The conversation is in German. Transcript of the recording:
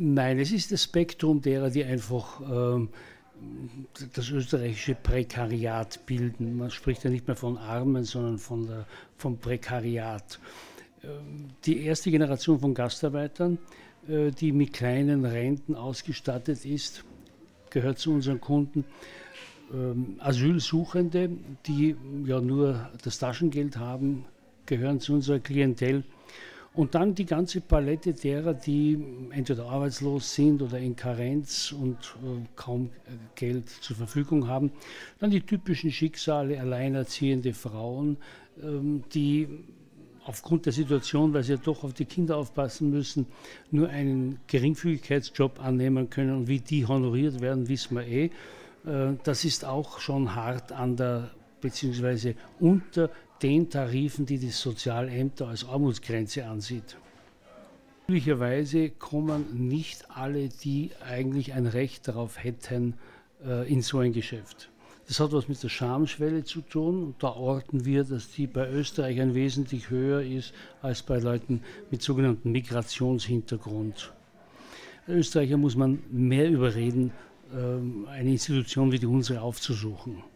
Nein, es ist das Spektrum derer, die einfach das österreichische Prekariat bilden. Man spricht ja nicht mehr von Armen, sondern vom Prekariat. Die erste Generation von Gastarbeitern, die mit kleinen Renten ausgestattet ist, gehört zu unseren Kunden. Asylsuchende, die ja nur das Taschengeld haben, gehören zu unserer Klientel. Und dann die ganze Palette derer, die entweder arbeitslos sind oder in Karenz und kaum Geld zur Verfügung haben. Dann die typischen Schicksale, alleinerziehende Frauen, die aufgrund der Situation, weil sie ja doch auf die Kinder aufpassen müssen, nur einen Geringfügigkeitsjob annehmen können. Und wie die honoriert werden, wissen wir eh. Das ist auch schon hart beziehungsweise unter den Tarifen, die Sozialämter als Armutsgrenze ansieht. Üblicherweise kommen nicht alle, die eigentlich ein Recht darauf hätten, in so ein Geschäft. Das hat was mit der Schamschwelle zu tun. Und da orten wir, dass die bei Österreichern wesentlich höher ist als bei Leuten mit sogenannten Migrationshintergrund. Österreicher muss man mehr überreden, eine Institution wie die unsere aufzusuchen.